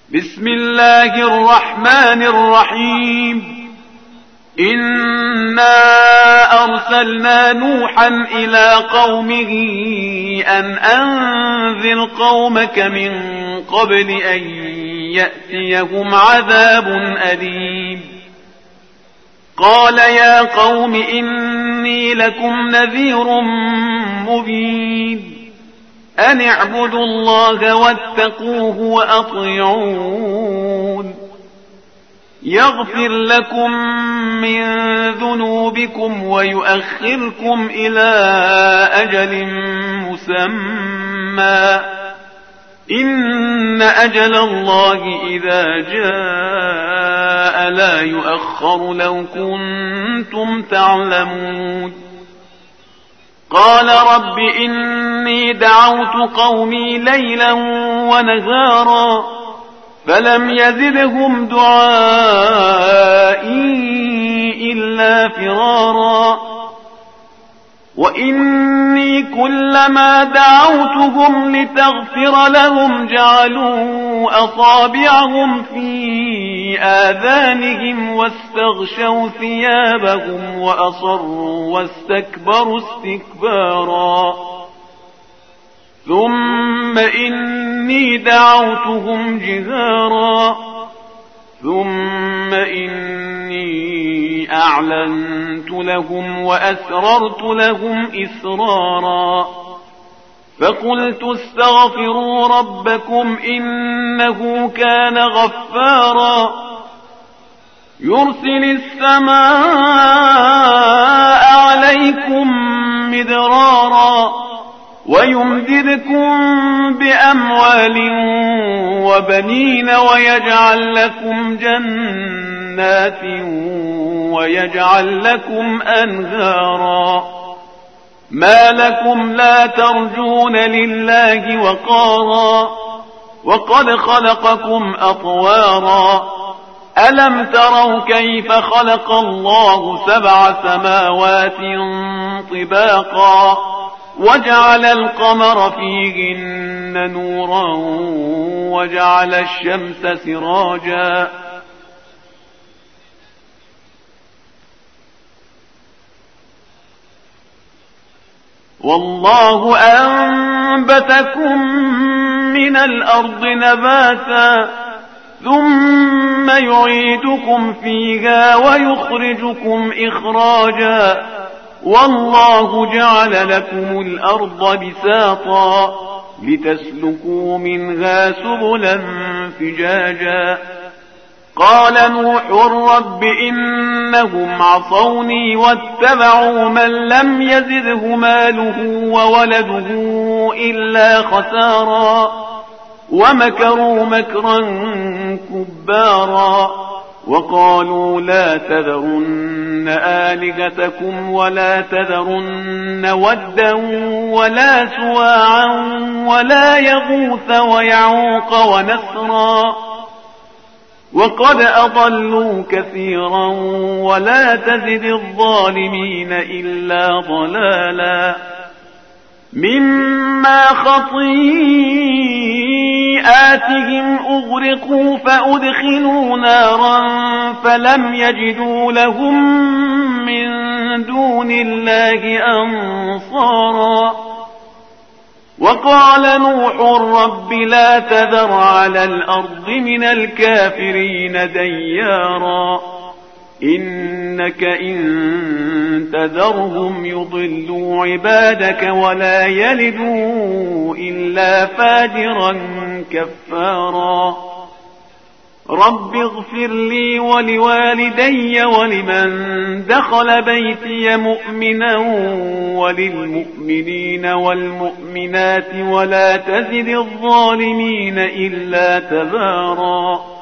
بسم الله الرحمن الرحيم. إنا أرسلنا نوحا إلى قومه أن أنذر قومك من قبل أن يأتيهم عذاب أليم. قال يا قوم إني لكم نذير مبين. أن اعبدوا الله واتقوه وأطيعون. يغفر لكم من ذنوبكم ويؤخركم إلى أجل مسمى. إن أجل الله إذا جاء لا يؤخر لو كنتم تعلمون. قال رب إني دعوت قومي ليلا ونهارا فلم يزدهم دعائي إلا فرارا. وإني كلما دعوتهم لتغفر لهم جعلوا أصابعهم في آذانهم واستغشوا ثيابهم وأصروا واستكبروا استكبارا. ثم إني دعوتهم جهارا ثم إني أعلنت لهم وأسررت لهم إسرارا. فقلت استغفروا ربكم إنه كان غفارا يرسل السماء عليكم مدرارا ويمددكم بأموال وبنين ويجعل لكم جنات ويجعل لكم أنهارا. ما لكم لا ترجون لله وقارا وقد خلقكم أطوارا. ألم تروا كيف خلق الله 7 سماوات طباقا وجعل القمر فيهن نورا وجعل الشمس سراجا. والله أنبتكم من الأرض نباتا ثم يعيدكم فيها ويخرجكم إخراجا. والله جعل لكم الأرض بساطا لتسلكوا منها سبلا فجاجا. قال نوح رب إنهم عصوني واتبعوا من لم يزده ماله وولده إلا خسارا ومكروا مكرا كبارا. وقالوا لا تذرن آلهتكم ولا تذرن ودا ولا سواعا ولا يغوث ويعوق ونسرا وقد أضلوا كثيرا ولا تزد الظالمين إلا ضلالا. مما خطيئاتهم أغرقوا فأدخلوا نارا فلم يجدوا لهم من دون الله أنصارا. وقال نوح رب لا تذر على الأرض من الكافرين ديارا إنك إن تذرهم يضلوا عبادك ولا يلدوا إلا فاجرا كفارا. رب اغفر لي ولوالدي ولمن دخل بيتي مؤمنا وللمؤمنين والمؤمنات ولا تزد الظالمين إلا تبارا.